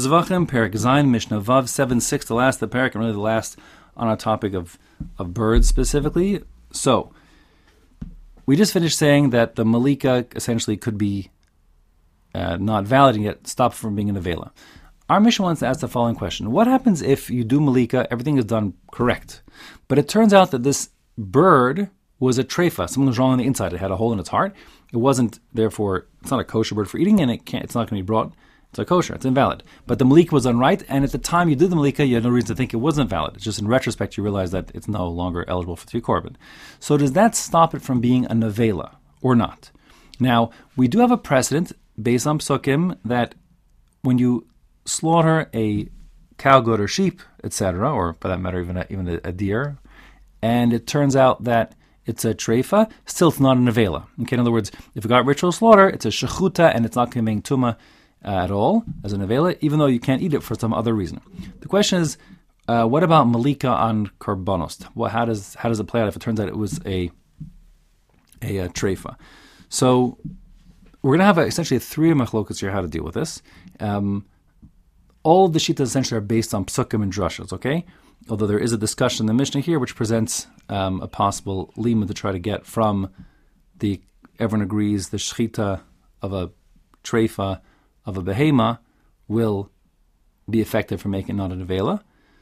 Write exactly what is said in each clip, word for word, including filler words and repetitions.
Zvachim, Perek Zayin, Mishnah Vav, seven six, the last of the Perek, and really the last on our topic of, of birds specifically. So, we just finished saying that the Malika essentially could be uh, not valid and yet stopped from being an Avela. Our Mishnah wants to ask the following question. What happens if you do Malika, everything is done correct, but it turns out that this bird was a treifa, something was wrong on the inside, it had a hole in its heart, it wasn't, therefore, it's not a kosher bird for eating, and it can't, it's not going to be brought to kosher, it's invalid. But the Malika was done right, and at the time you did the Malika, you had no reason to think it wasn't valid. It's just in retrospect you realize that it's no longer eligible for three korban. So does that stop it from being a nevela, or not? Now, we do have a precedent, based on psukim, that when you slaughter a cow, goat, or sheep, et cetera, or for that matter, even a, even a, a deer, and it turns out that it's a treifa, still it's not a nevela. Okay, in other words, if you got ritual slaughter, it's a shechuta, and it's not conveying tuma uh, at all as a nevela, even though you can't eat it for some other reason. The question is, uh, what about malika on korbanos? Well, how does how does it play out if it turns out it was a a, a treifa? So we're going to have a, essentially three machlokas here how to deal with this. Um, all the shittas essentially are based on psukim and drashas, okay? Although there is a discussion in the Mishnah here which presents um, a possible lima to try to get from the, everyone agrees, the shchita of a treifa, of a behema, will be effective for making it not a nevela.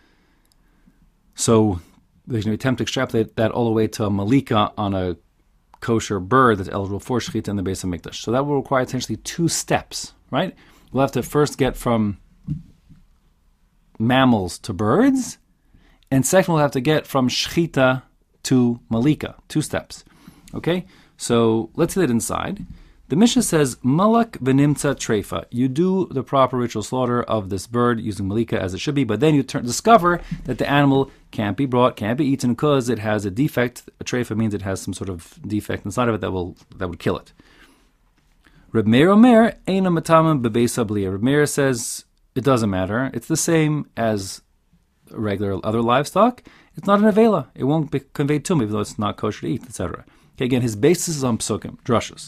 So there's going to be attempt to extrapolate that all the way to a malika on a kosher bird that's eligible for shchita in the base of mikdash. So that will require essentially two steps, right? We'll have to first get from mammals to birds, and second we'll have to get from shchita to malika, two steps. Okay, so let's hit it inside. The Mishnah says, malak v'nimtza treifa. You do the proper ritual slaughter of this bird using malika as it should be, but then you turn, discover that the animal can't be brought, can't be eaten because it has a defect. A treifa means it has some sort of defect inside of it that will that would kill it. Reb Meir Omer, eina matamim bebeisa blia. Reb Meir says, it doesn't matter. It's the same as regular other livestock. It's not an avela. It won't be conveyed to me, even though it's not kosher to eat, et cetera. Okay, again, his basis is on psukim, drashas.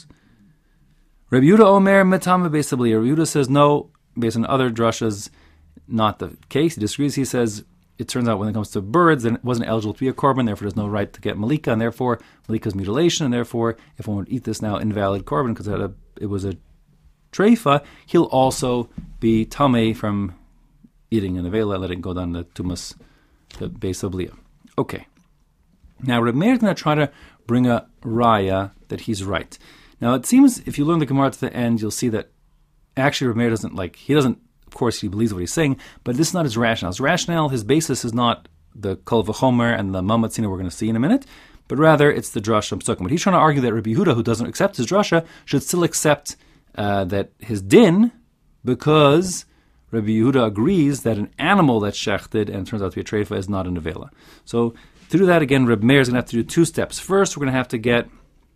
Reb Yehuda Omer metame beisabli. Reb Yehuda says no, based on other drashas, not the case. He disagrees. He says it turns out when it comes to birds, then it wasn't eligible to be a korban, therefore there's no right to get malika, and therefore malika is mutilation, and therefore if one would eat this now, invalid korban because it, had a, it was a treifa, he'll also be tamei from eating an avela, letting go down the tumas, the beisabli. Okay. Now Reb Meir is going to try to bring a raya that he's right. Now, it seems, if you learn the Gemara to the end, you'll see that actually Reb Meir doesn't, like, he doesn't, of course, he believes what he's saying, but this is not his rationale. His rationale, his basis is not the Kol V'chomer and the Mamatzina we're going to see in a minute, but rather it's the Drasha Psukim. But he's trying to argue that Rabbi Yehuda, who doesn't accept his Drasha, should still accept uh, that his din, because Rabbi Yehuda agrees that an animal that's shechted and turns out to be a treifa is not a nevela. So, to do that, again, Reb Meir is going to have to do two steps. First, we're going to have to get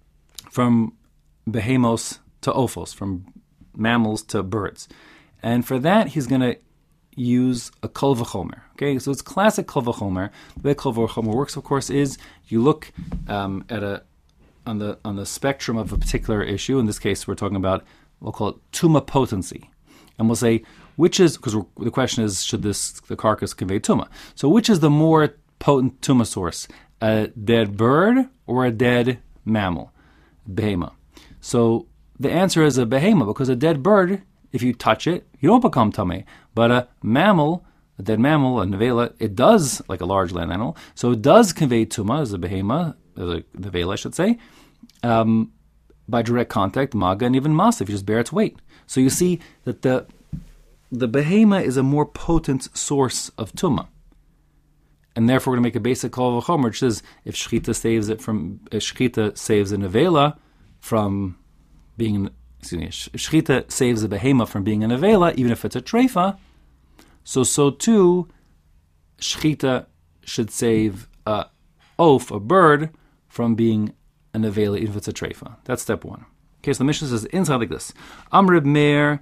from behemos to ophos, from mammals to birds. And for that, he's going to use a kol v'chomer. Okay, so it's classic kol v'chomer. The way kol v'chomer works, of course, is you look um, at a on the on the spectrum of a particular issue. In this case, we're talking about, we'll call it tuma potency. And we'll say, which is, because the question is, should this the carcass convey tuma? So which is the more potent tuma source? A dead bird or a dead mammal? Behema. So the answer is a behema, because a dead bird, if you touch it, you don't become tamei. But a mammal, a dead mammal, a nevela, it does, like a large land animal, so it does convey tuma as a behema, as a nevela, I should say, um, by direct contact, maga, and even masa, if you just bear its weight. So you see that the the behema is a more potent source of tuma. And therefore we're going to make a basic kol v'chomer, which says if shchita saves it from, if shchita saves a nevela from being, excuse me, shchita saves a behema from being a nevela, even if it's a treifa, so so too, shchita should save a oaf, a bird, from being a nevela, even if it's a treifa. That's step one. Okay, so the Mishnah says inside like this: Am Reb Meir,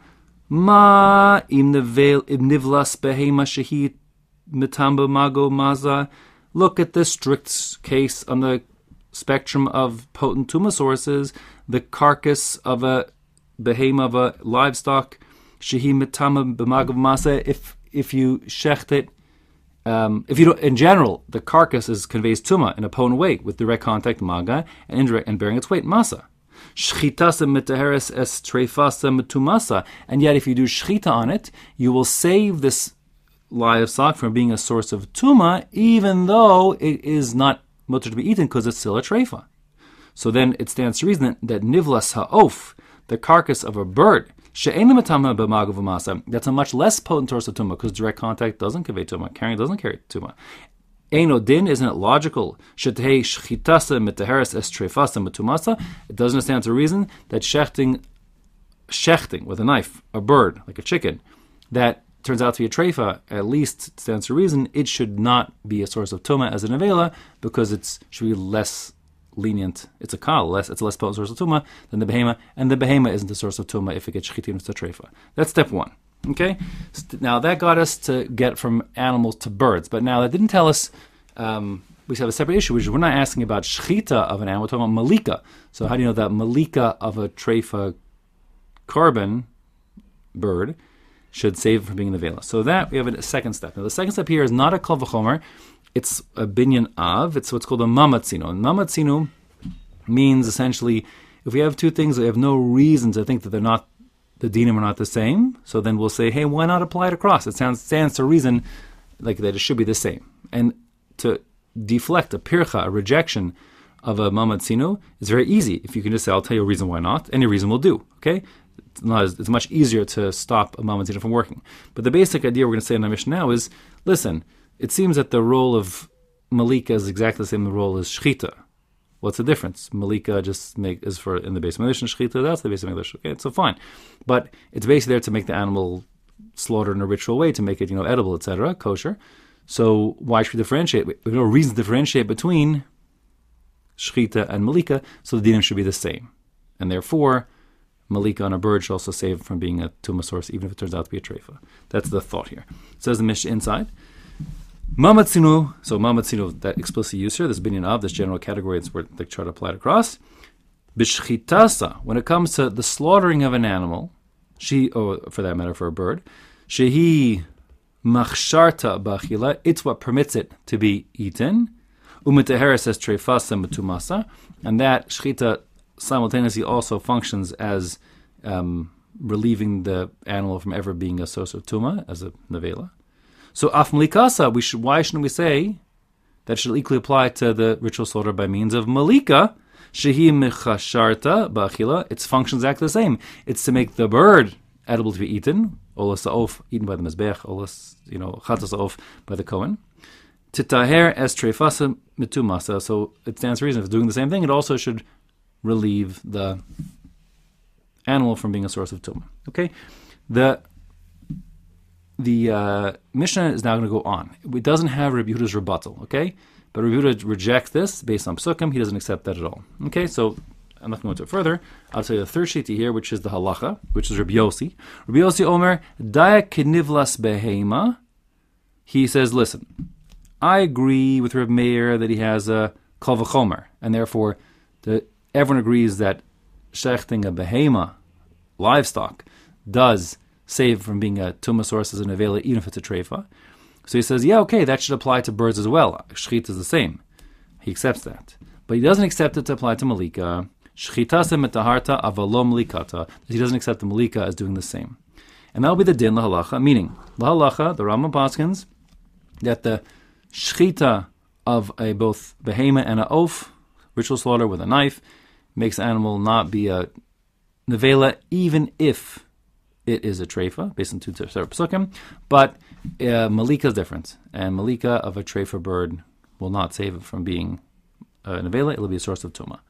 ma im nevel im nivlas behema shehit mitamba mago maza. Look at the strict case on the spectrum of potent tuma sources, the carcass of a behema, of a livestock, shehi mitama b'magav masa. If if you shecht it, um, if you don't, in general, the carcass is conveys tuma in a potent way with direct contact maga and indirect and bearing its weight masa. Shchitasa mitaheres es treifasa mitumasa. And yet, if you do shchita on it, you will save this livestock from being a source of tuma, even though it is not mutter to be eaten because it's still a treifa. So then it stands to reason that nivlas ha'of, the carcass of a bird, she'ena mitama b'magav masa, that's a much less potent source of tuma because direct contact doesn't convey tuma, carrying doesn't carry tuma. Eino din, isn't it logical? Shetei shchitasa mitaheres es treifasa mitumasa. It doesn't stand to reason that shechting, shechting with a knife, a bird, like a chicken, that turns out to be a treifa, at least stands to reason it should not be a source of tuma as a nevela because it should be less lenient. It's a kal, less, it's a less potent source of tuma than the behema, and the behema isn't a source of tuma if it gets shchitin with a treifa. That's step one. Okay, now that got us to get from animals to birds, but now that didn't tell us. Um, we have a separate issue, which is we're not asking about shchita of an animal, we're talking about malika. So how do you know that malika of a treifa carbon bird should save from being the vela? So that we have a second step. Now the second step here is not a kol v'chomer, it's a binyan av. It's what's called a mamatzino. And mamatzino means essentially if we have two things that have no reason to think that they're not, the dinim are not the same, so then we'll say, hey, why not apply it across? It sounds stands to reason like that it should be the same. And to deflect a pircha, a rejection of a mamatzino, is very easy. If you can just say, I'll tell you a reason why not, any reason will do. Okay? It's, not as, it's much easier to stop a mamatzino from working. But the basic idea we're going to say in our Mishnah now is, listen, it seems that the role of malika is exactly the same role as shchita. What's the difference? Malika just make is for in the base of English, and shchita, that's the base of English. Okay, so fine. But it's basically there to make the animal slaughtered in a ritual way, to make it, you know, edible, et cetera, kosher. So why should we differentiate? We have no reason to differentiate between shchita and malika, so the dinim should be the same. And therefore, malika on a bird should also save from being a tumah source, even if it turns out to be a treifa. That's the thought here. It says the Mishnah inside. Mamatzinu, so mamatzinu, that explicit use here, this binyan of, this general category, it's where they try to apply it across. Bishchitasa, when it comes to the slaughtering of an animal, she, or for that matter, for a bird, shehi machsharta bachila, it's what permits it to be eaten. Umiteheres es treifasa metumasa, and that shchita simultaneously also functions as um, relieving the animal from ever being a source of tuma, as a nevela. So af malikasa, we should, why shouldn't we say that should equally apply to the ritual slaughter by means of malika? Shehi mechasharta ba'achila. Its functions exactly the same. It's to make the bird edible to be eaten, olas sa'of, eaten by the mizbech, olas, you know, chatas sa'of by the kohen. Titaher es treifasa mitumasa. So it stands to reason if it's doing the same thing, it also should relieve the animal from being a source of tumah. Okay, the The uh, Mishnah is now going to go on. It doesn't have Rabbi Yehuda's rebuttal, okay? But Rabbi Yehuda rejects this based on Psukim. He doesn't accept that at all. Okay, so I'm not going to go into it further. I'll tell you the third shiti here, which is the halacha, which is Rabbi Yossi. Rabbi Yossi Omer, Daya kinivlas behema. He says, listen, I agree with Rabbi Meir that he has a kol v'chomer, and therefore the, everyone agrees that shechting a behema, livestock, does save from being a tumah source as a nevela, even if it's a treifa. So he says, yeah, okay, that should apply to birds as well. Shchita is the same. He accepts that. But he doesn't accept it to apply to malika. Shchita se metaharta avalom malikata. He doesn't accept the malika as doing the same. And that will be the din lahalacha, meaning, lahalacha, the Rambam paskins, that the shchita of a both behema and a oaf, ritual slaughter with a knife, makes the animal not be a nevela, even if it is a treifa, based on two separate psukim, but uh, malika is different, and malika of a treifa bird will not save it from being a nevela, it will be a source of tumah.